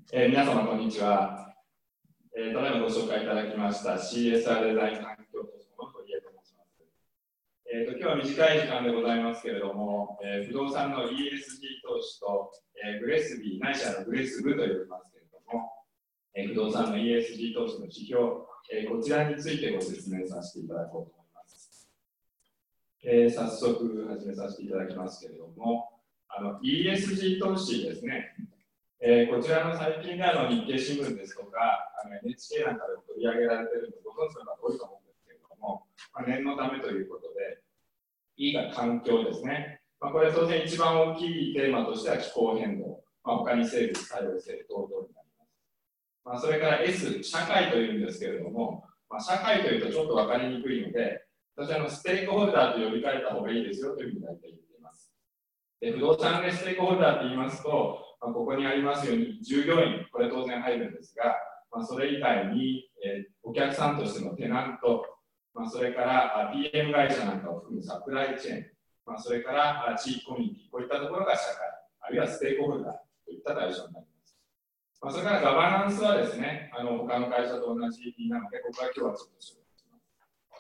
皆様こんにちは。ただいまご紹介いただきました CSR デザイン環境とその堀江と申します。今日は短い時間でございますけれども、不動産の ESG 投資と、グレスビー、ないしはグレスブと呼びますけれども、不動産の ESG 投資の指標、こちらについてご説明させていただこうと思います。早速始めさせていただきますけれども、ESG 投資ですね。こちらの最近で日経新聞ですとかNHK なんかで取り上げられているのご存知の方多いと思うんですけれども、念のためということで E が環境ですね。これは当然一番大きいテーマとしては気候変動、他に生物多様性等々になります。それから S、社会というんですけれども、社会というとちょっと分かりにくいので、私はステークホルダーと呼び換えた方がいいですよというふうに大体言っています。で、不動産でステークホルダーと言いますと、ここにありますように従業員、これ当然入るんですが、それ以外に、お客さんとしてのテナント、それから PM 会社なんかを含むサプライチェーン、それから地域コミュニティ、こういったところが社会、あるいはステークホルダーといった対象になります。それからガバナンスはですね、他の会社と同じなので、ここは今日はちょっと紹介します。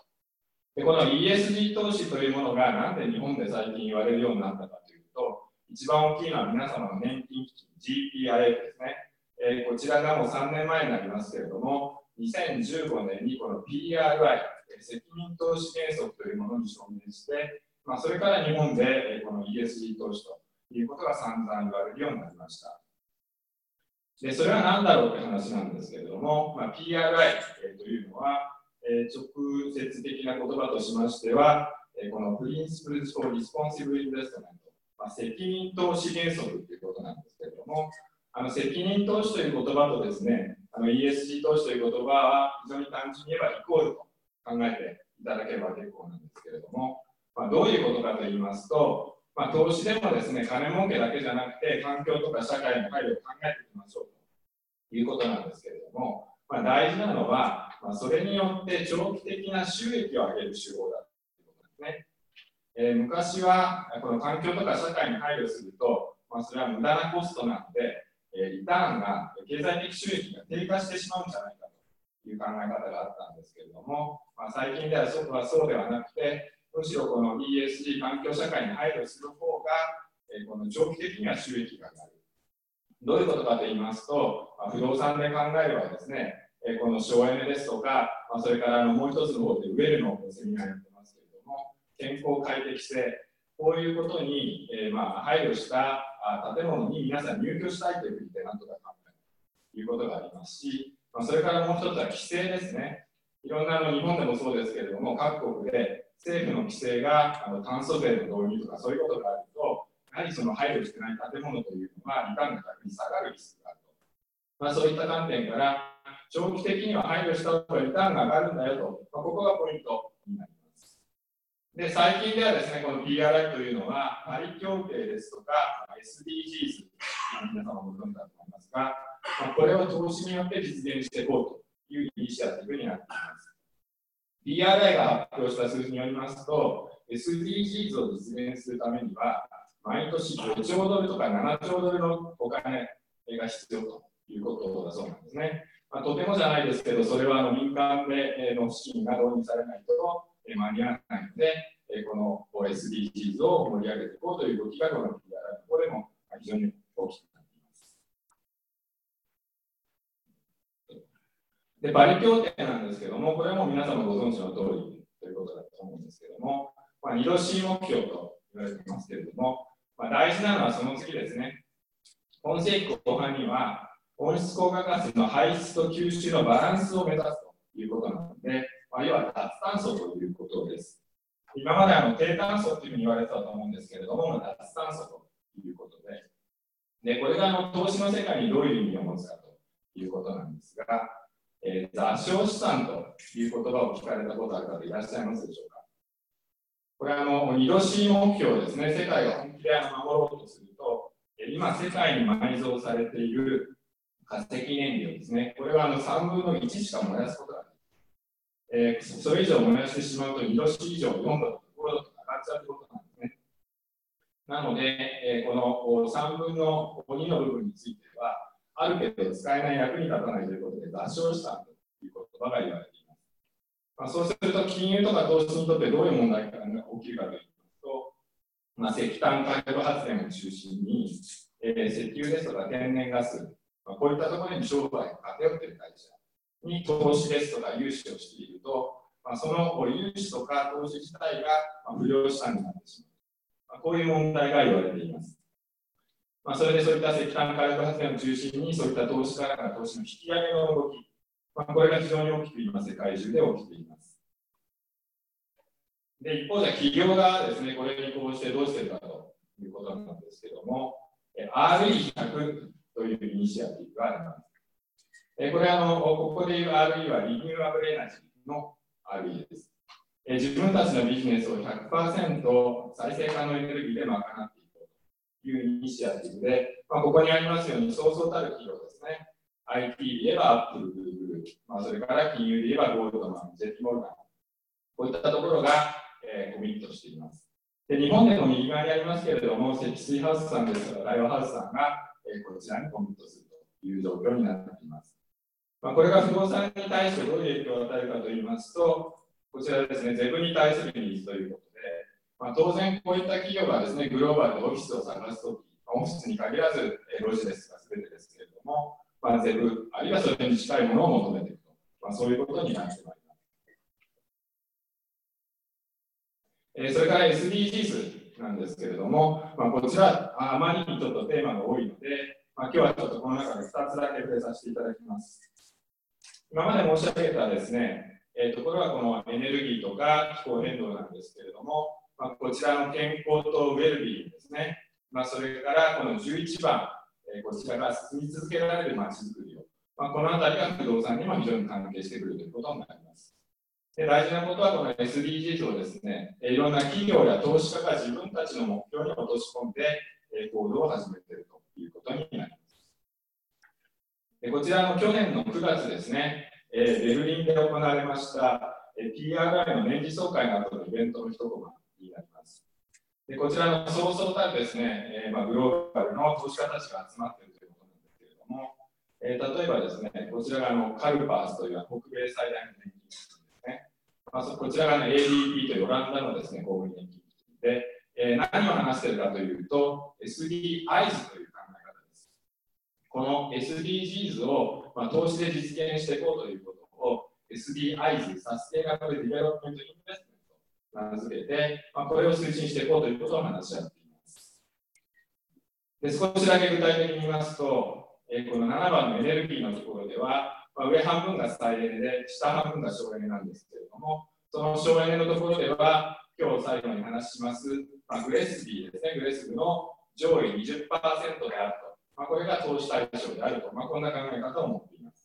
で、この ESG 投資というものがなんで日本で最近言われるようになったかというと、一番大きいのは皆様の年金基金 GPIF ですね。こちらがもう3年前になりますけれども、2015年にこの PRI、責任投資原則というものに承認して、それから日本でこの ESG 投資ということが散々言われるようになりました。で、それは何だろうという話なんですけれども、PRI というのは、直接的な言葉としましては、この Principles for Responsible Investment、責任投資原則ということなんですけれども、責任投資という言葉とですね、ESG 投資という言葉は非常に単純に言えばイコールと考えていただければ結構なんですけれども、どういうことかと言いますと、投資でもですね、金儲けだけじゃなくて、環境とか社会の配慮を考えていきましょうということなんですけれども、大事なのは、それによって長期的な収益を上げる手法だということですね。昔はこの環境とか社会に配慮すると、それは無駄なコストなので、リターンが経済的収益が低下してしまうんじゃないかという考え方があったんですけれども、最近ではそうではなくて、むしろこの ESG 環境社会に配慮する方が、この長期的には収益が上がる。どういうことかと言いますと、不動産で考えればですね、この省エネですとか、それからもう一つの方でウェルのセミナーやってますけれども、健康快適性、こういうことに、配慮した建物に皆さん入居したいというふうになんとか考えるということがありますし、それからもう一つは規制ですね。いろんな日本でもそうですけれども、各国で政府の規制が炭素税の導入とかそういうことがあると、やはりその配慮してない建物というのはリターンが逆に下がるリスクがあると。そういった観点から、長期的には配慮した方がリターンが上がるんだよと、ここがポイントになります。で、最近ではですね、この PRI というのは、パリ協定ですとか、SDGs、皆様ご存知だと思いますが、これを投資によって実現していこうというイニシアティブになっています。PRI が発表した数字によりますと、SDGs を実現するためには、毎年5兆ドルとか7兆ドルのお金が必要ということだそうなんですね。とてもじゃないですけど、それは民間での資金が導入されないと間に合わないので、この SDGs を盛り上げていこうという動きがこの PRI の方でも非常に大きくなっています。で、パリ協定なんですけども、これも皆様ご存知の通りということだと思うんですけども、2度 C 目標と言われていますけれども、大事なのはその次ですね。今世紀後半には、温室効果ガスの排出と吸収のバランスを目指すということなので、要は脱炭素ということです。今まで低炭素というふうに言われてたと思うんですけれども、脱炭素ということで、これが投資の世界にどういう意味を持つかということなんですが、座礁資産という言葉を聞かれたことある方いらっしゃいますでしょうか。これは2度 C 目標ですね、世界が本気で守ろうとすると、今世界に埋蔵されている化石燃料ですね、これは3分の1しか燃やすことがない。それ以上燃やしてしまうと2度 C 以上4度とか5度とか上がっちゃうということなんですね。なので、この3分の2の部分については、 あるけど使えない、役に立たないということで座礁したという言葉が言われています。そうすると、金融とか投資にとってどういう問題が起きるかというと、石炭火力発電を中心に、石油ですとか天然ガス、こういったところに商売を偏っている会社に投資ですとか融資をしていると、その融資とか投資自体が不良資産になってしまう。こういう問題が言われています。それでそういった石炭火力発電を中心に、そういった投資家から投資の引き上げの動き、これが非常に大きく今、世界中で起きています。で、一方で企業側ですね、これにこうしてどうしているかということなんですけども、RE100 というイニシアティブがあります。これここでいう RE はリニューアブルエナジーの RE です。自分たちのビジネスを 100% 再生可能エネルギーで賄っていこうというイニシアティブで、ここにありますように、そうそうたる企業ですね。IT で言えば Apple、Google、それから金融で言えばゴールドマン、JP モルガン、こういったところが、コミットしています。で、日本でも右側にありますけれども、積水ハウスさんですとか、大和ハウスさんが、こちらにコミットするという状況になっています。これが不動産に対してどういう影響を与えるかといいますと、こちらですね、ゼブに対するニーズということで、当然こういった企業がですね、グローバルでオフィスを探すとき、オフィスに限らず、ロジですが全てですけれども、ゼブ、あるいはそれに近いものを求めていくと、そういうことになってまいります。それから SDGs なんですけれども、こちら、あまりにちょっとテーマが多いので、今日はちょっとこの中で2つだけ触れさせていただきます。今まで申し上げたですね、これはこのエネルギーとか気候変動なんですけれども、こちらの健康とウェルビーですね、それからこの11番、こちらが進み続けられるまちづくりを、このあたりが不動産にも非常に関係してくるということになります。で、大事なことはこの SDGs をですね、いろんな企業や投資家が自分たちの目標に落とし込んで、行動を始めているということになります。こちらの去年の9月ですね、ベルリンで行われました PRI の年次総会などのイベントの一コマになります。でこちらのそうそうたるですね、グローバルの投資家たちが集まっているということなんですけれども、例えばですね、こちらがカルパースという北米最大の年金基金ですね。こちらが、ADP というオランダのですね、公務員年金基金で、何を話しているかというと、SDGs という考え方です。この SDGs を、投資で実現していこうということを SDGs、サステイナブルディベロップメントインベストメントと名付けて、これを推進していこうということを話し合っています。で少しだけ具体的に言いますと、この7番のエネルギーのところでは、上半分が再エネで、下半分が省エネなんですけれども、その省エネのところでは、今日最後に話します、グレスビーですね、グレスビの上位 20% であると。これが投資対象であると、こんな考え方を持っています。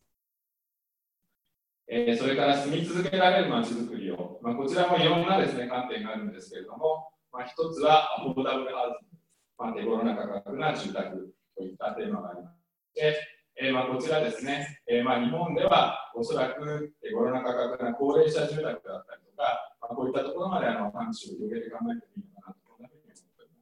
それから住み続けられるまちづくりを、こちらもいろんなですね、観点があるんですけれども、一つはアフォーダブルハウス、手頃な価格な住宅といったテーマがあります。こちらですね、日本ではおそらく手頃な価格な高齢者住宅だったりとか、こういったところまで範疇を広げて考えてみようかなと、こんなふうに思っております。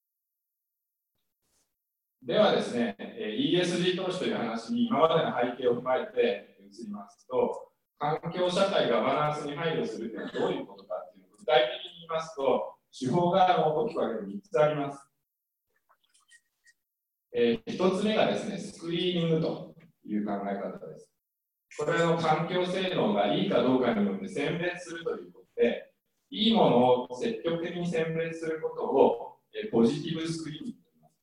ではですね、ESG 投資という話に今までの背景を踏まえて移りますと、環境社会がバランスに配慮するというのはどういうことかというのを具体的に言いますと、手法が大きく分けて3つあります。1つ目がですね、スクリーニングという考え方です。これの環境性能がいいかどうかによって選別するということで、いいものを積極的に選別することをポジティブスクリーニングと言います。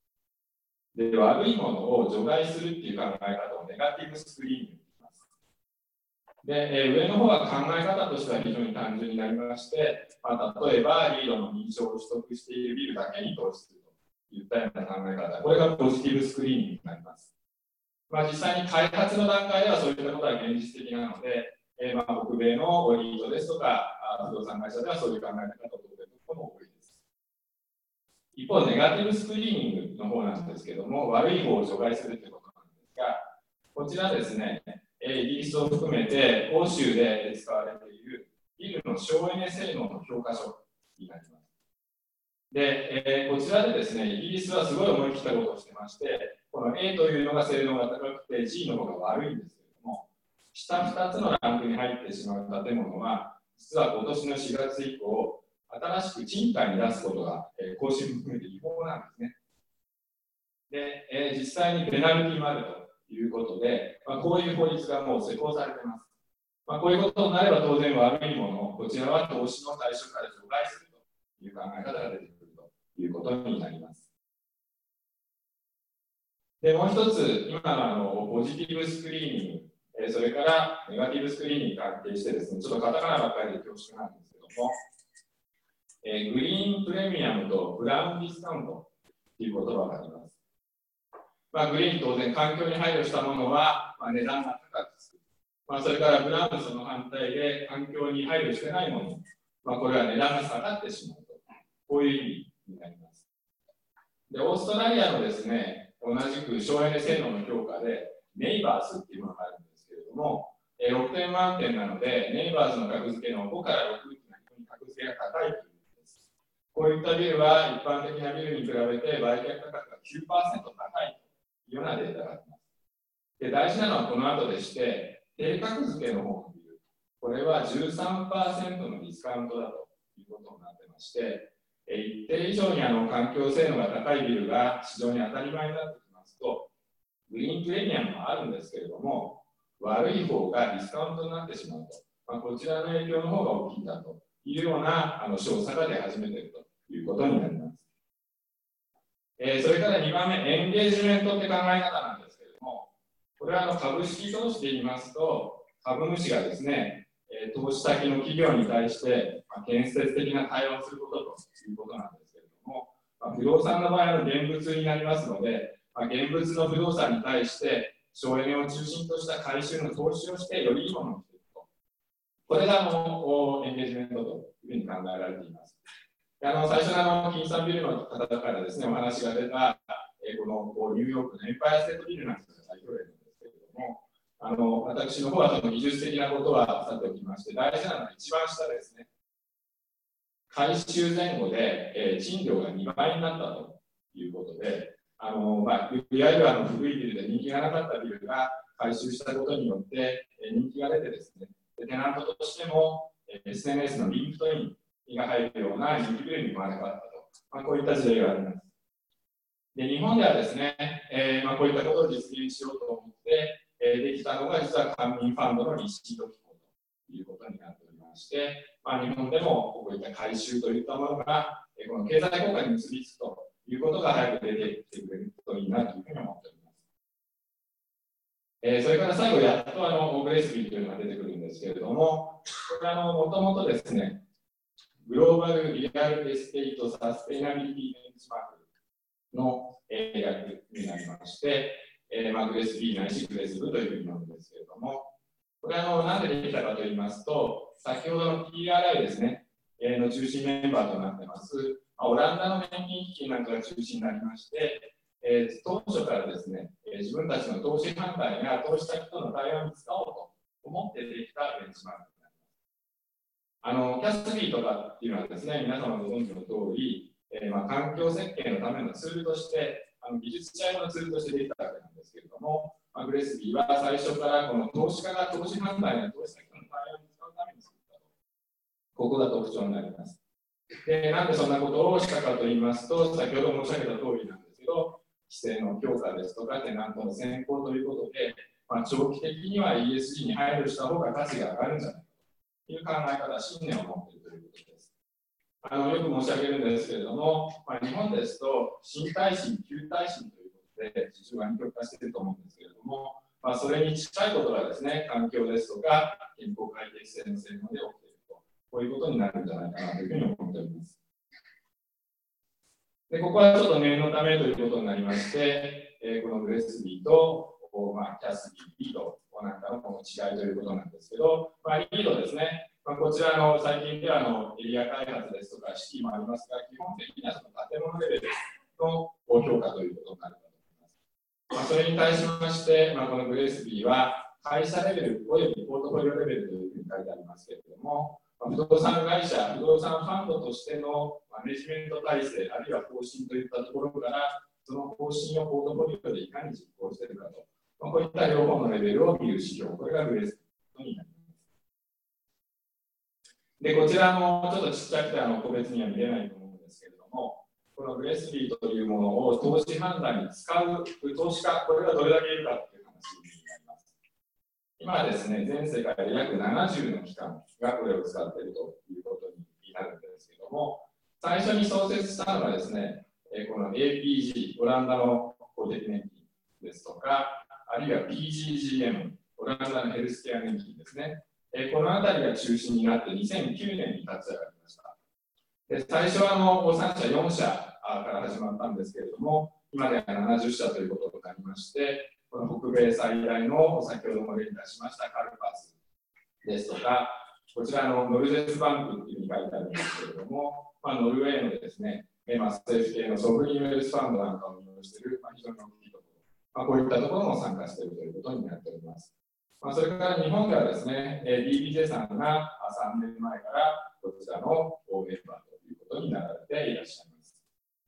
で、悪いものを除外するっていう考え方をネガティブスクリーニングと言います。で、上の方は考え方としては非常に単純になりまして、例えばリードの認証を取得しているビルだけに投資するといったような考え方、これがポジティブスクリーニングになります。実際に開発の段階ではそういったことは現実的なので、北米のリードですとか、不動産会社ではそういう考え方を取っていることも多いです。一方、ネガティブスクリーニングの方なんですけども、悪い方を除外するということなんですが、こちらですね、イギリスを含めて欧州で使われているビルの省エネ性能の評価書になります。で、こちらでですね、イギリスはすごい思い切ったことをしてまして、 この A というのが性能が高くて G の方が悪いんですけれども、下2つのランクに入ってしまう建物は、実は今年の4月以降、新しく賃貸に出すことが、更新も含めて違法なんですね。で、実際にペナルティもあるということで、こういう法律がもう施行されています。こういうことになれば当然悪いものを、こちらは投資の対象から除外するという考え方が出てくるということになります。で、もう一つ、今のポジティブスクリーニング、それからネガティブスクリーニングに関係してですね、ちょっとカタカナばっかりで恐縮なんですけども、グリーンプレミアムとブラウンディスカウントという言葉があります。グリーン当然環境に配慮したものは、値段が高くつく。それからブラウンその反対で環境に配慮してないもの、これは値段が下がってしまうと、こういう意味になります。で、オーストラリアのですね、同じく省エネ性能の評価で、ネイバーズっていうものがあるんですけれども、6点満点なので、ネイバーズの格付けの5から6というのは非常に格付けが高いということです。こういったビルは一般的なビルに比べて売却価格が 9% 高いというようなデータがあります。で、大事なのはこの後でして、低格付けの方のビル、これは 13% のディスカウントだということになってまして、一定以上に環境性能が高いビルが市場に当たり前になってきますと、グリーンプレミアムもあるんですけれども、悪い方がディスカウントになってしまうと、こちらの影響の方が大きいんだというような調査が出始めているということになります。それから2番目、エンゲージメントって考え方なんですけれども、これは株式投資で言いますと、株主がですね、投資先の企業に対して建設的な対話をすることということなんですけれども、不動産の場合は現物になりますので、現物の不動産に対して省エネを中心とした回収の投資をしてよりいいものにしていくと。これがエンゲージメントというふうに考えられています。最初の金さんビルの方からですね、お話が出た、このニューヨークのエンパイアステートビルなんかが代表例なんですけれども、私の方はその技術的なことはさておきまして、大事なのは一番下ですね。改修前後で、賃料が2倍になったということで、いわゆる古いビルで人気がなかったビルが改修したことによって人気が出てですね、テナントとしても SNS のリンクトインが入るような人気ビルに生まれ変わったと、こういった事例があります。で、日本ではですね、こういったことを実現しようと思って、できたのが実は官民ファンドのリシート機構ということになっておりまして、日本でもこういった改修といったものがこの経済効果に結びつくということが早く出てきてくれるといいなというふうに思っております。それから最後、やっとグレスビーというのが出てくるんですけれども、これもともとですね、グローバルリアルエステートサステイナビリティベンチマークの略になりまして、グレスビーないしグレスブというふうに呼ぶんですけれども、これはなんでできたかといいますと、先ほどの PRI ですね、の中心メンバーとなってます、オランダの年金基金なんかが中心になりまして、当初からですね、自分たちの投資判断や投資先との対話に使おうと思ってできたベンチマークになります。キャスビーとかっていうのはですね、皆様ご存知の通り、環境設計のためのツールとして、技術者用のツールとしてできたわけなんですけれども、グレスビーは最初からこの投資家が投資判断や投資先との対話に使うために作ったと。ここが特徴になります。で、なんでそんなことをしたかと言いますと、先ほど申し上げた通りなんですけど、規制の強化ですとか、テナントの先行ということで、長期的には ESG に配慮した方が価値が上がるんじゃないかという考え方、信念を持っているということです。よく申し上げるんですけれども、日本ですと、新耐震、旧耐震ということで、市場が二極化していると思うんですけれども、それに近いことがですね、環境ですとか、健康快適性の性能で起きていると、こういうことになるんじゃないかなというふうに思っております。で、ここはちょっと念のためということになりまして、このグレスビーと、キャスビー、リードなんかのこの違いということなんですけど、リードですね、こちらの最近ではエリア開発ですとか、シティもありますが、基本的にはその建物レベルの評価ということになるかと思います。それに対しまして、このグレスビーは、会社レベルおよびポートフォリオレベルというふうに書いてありますけれども、不動産会社、不動産ファンドとしてのマネジメント体制、あるいは方針といったところから、 その方針をポートフォリオでいかに実行しているかと、こういった両方のレベルを見る指標、これがグレースになります。で、こちらもちょっとちっちゃくて個別には見れないと思うんですけれども、このグレスビーというものを投資判断に使う投資家、これがどれだけいるかという話になります。今はですね、全世界で約70の機関がこれを使っているということになるんですけれども、最初に創設したのはですね、この APG、オランダの公的年金ですとか、あるいは PGGM、オランダのヘルスケア年金ですね。このあたりが中心になって2009年に立ち上がりました。で最初は3社、4社から始まったんですけれども、今では70社ということになりまして、この北米最大の先ほども例に出しましたカルパスですとか、こちらのノルゼスバンクというふうに書いてあるんですけれども、ノルウェーのですね、政府系のソブリンウェルスファンドなんかを運用している、非常に大きいところ、こういったところも参加しているということになっております。それから日本ではですね、DBJ さんが3年前からこちらのメンバーということになられていらっしゃいます。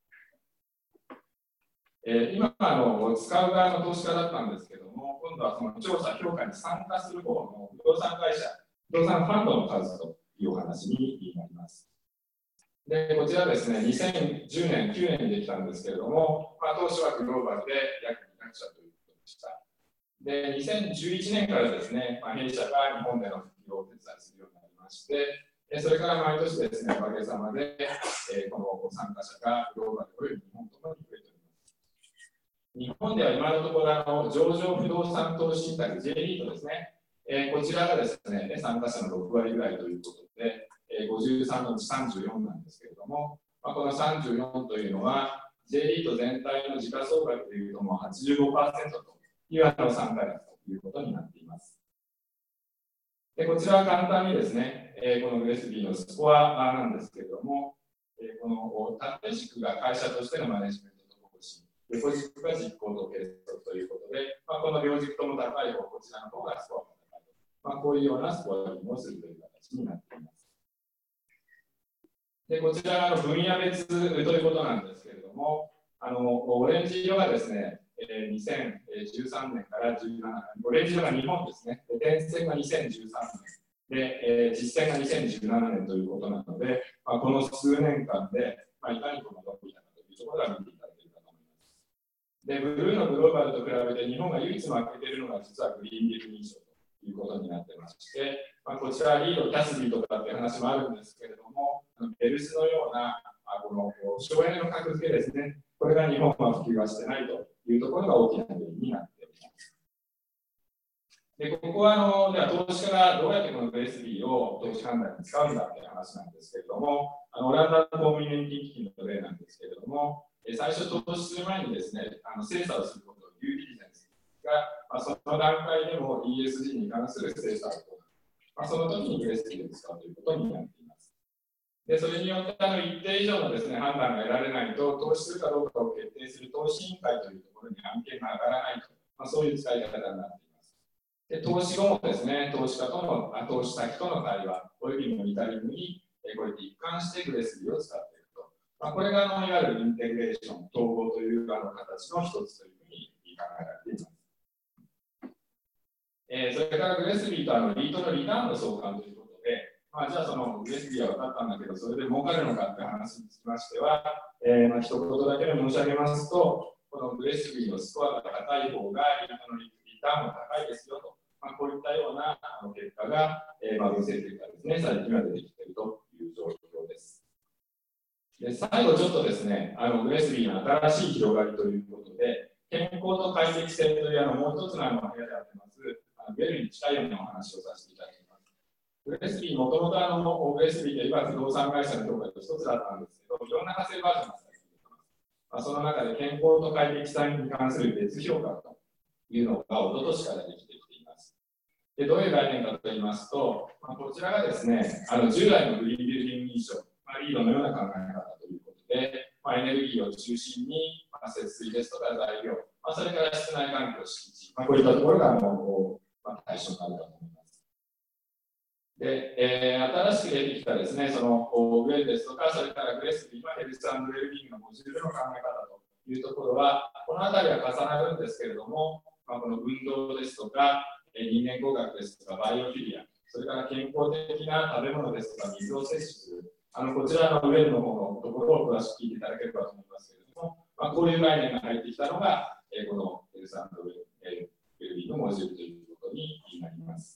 今使う側の投資家だったんですけども、今度はその調査評価に参加する方の不動産会社、不動産ファンドの数というお話になります。で、こちらですね、2010年、9年にできたんですけれども、当初はグローバルで約200社ということでした。で、2011年からですね、弊社が日本での普及をお手伝いするようになりまして、それから毎年ですね、おかげさまで、この参加者がグローバルおよび日本ともに増えております。日本では今のところ上場不動産投資信託 J リートですね、こちらがですね、参加者の6割ぐらいということで、53のうち34なんですけれども、この34というのは、J リート全体の時価総額でいうともう 85% という参加額ということになっています。でこちらは簡単にですね、このグレスビーのスコアなんですけれども、この縦軸が会社としてのマネジメントと方針、横軸が実行と継続ということで、この両軸とも高い方、こちらの方がスコアが高い。こういうようなスコアリングをするという形になっています。でこちらは分野別ということなんですけれども、オレンジ色がですね、2013年から17年、オレンジ色が日本ですね、点線が2013年で、実践が2017年ということなので、この数年間で、いかにこの伸びたかというところが見ていただけるかと思います。で、ブルーのグローバルと比べて日本が唯一負けているのが実はグリーンリーフ認証ということになってまして、こちらリード、キャスビーとかっていう話もあるんですけれども、ベルスのようなこの省エネの格付けですね、これが日本は普及はしてないというところが大きな原因になっております。でここはでは投資家がどうやってこのグレスビーを投資判断に使うんだという話なんですけれども、オランダの公民年金基金の例なんですけれども、最初投資する前にですね、精査をすること、デューディリジェンスが、その段階でも ESG に関する精査を行う、その時にグレスビーを使うということになっています。でそれによって一定以上のですね、判断が得られないと、投資するかどうかを決定する投資委員会というところに案件が上がらないと、そういう使い方になっています。で投資後もですね、投資先との対話、およびモニタリングにこうやって一貫してグレスビーを使っていくと。これがいわゆるインテグレーション、統合という形の一つというふうに考えられています。それからグレスビーとリートのリターンの相関ということで、じゃあそのグレスビーは分かったんだけど、それで儲かるのかという話につきましては、一言だけで申し上げますと、このグレスビーのスコアが高い方がリターンも高いですよと。こういったような結果が、分析結果ですね、最近は出てきているという状況です。で最後、ちょっとですね、グレスビーの新しい広がりということで、健康と快適性というもう一つの部屋でやってます、ウェルに近いようなお話をさせていただきます。グレスビー、もともとグレスビーといえば不動産会社の評価の一つだったんですけど、いろんな派生バージョンがされています。その中で健康と快適さに関する別評価というのが一昨年からできてきています。でどういう概念かといいますと、こちらがですね、従来のグリーンビルディング認証、リードのような考え方ということで、エネルギーを中心に、節水ですとか材料、それから室内環境、敷地、こういったところが対象になるかと思います。で、新しく出てきたですね、そのウェルですとか、それからグレスビーはヘルス&ウェルビーイングのモジュールの考え方というところは、この辺りは重なるんですけれども、この運動ですとか、人間工学ですとか、バイオフィリア、それから健康的な食べ物ですとか、水を摂取する、こちらの上の方のところを詳しく聞いていただければと思いますけれども、こういう概念が入ってきたのが、このヘルス&ウェルビーのモジュールということになります。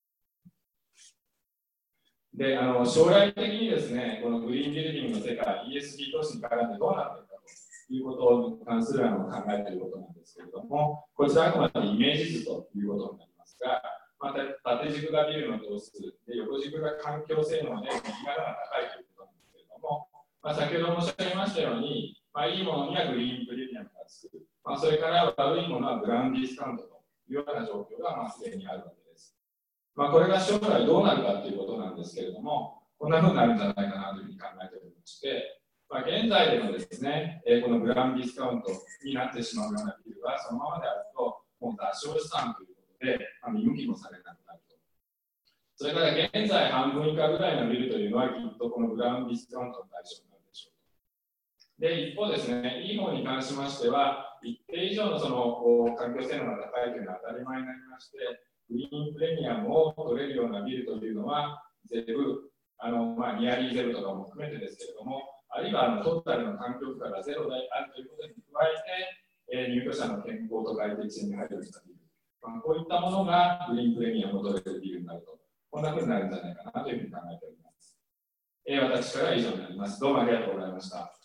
で、将来的にですね、このグリーンビルディングの世界、ESG 投資に絡んでどうなっていくかということに関する考えていることなんですけれども、こちらはあくまでイメージ図ということになりますが、縦軸がビルの棟数で、横軸が環境性能で、右側が高いということなんですけれども、先ほど申し上げましたように、いいものにはグリーンプレミアムがつく、それから悪いものはグラウンドディスカウントというような状況がすでにあるわけです。これが将来どうなるかということなんですけれども、こんなふうになるんじゃないかなというふうに考えておりまして、現在でのですね、このグラウンドディスカウントになってしまうようなビルは、そのままであると、もう脱消資産ということで、見向きもされなくなると。それから現在半分以下ぐらいのビルというのは、きっとこのグラウンドディスカウントの対象になるでしょう。で、一方ですね、いい方に関しましては、一定以上のその環境性能が高いというのは当たり前になりまして、グリーンプレミアムを取れるようなビルというのは、ゼブ、ニアリーゼロとかも含めてですけれども、あるいはトータルの環境負荷がゼロであるということに加えて、入居者の健康と快適性に配慮したビル、こういったものがグリーンプレミアムを取れるビルになると、こんなふうになるんじゃないかなというふうに考えております。私からは以上になります。どうもありがとうございました。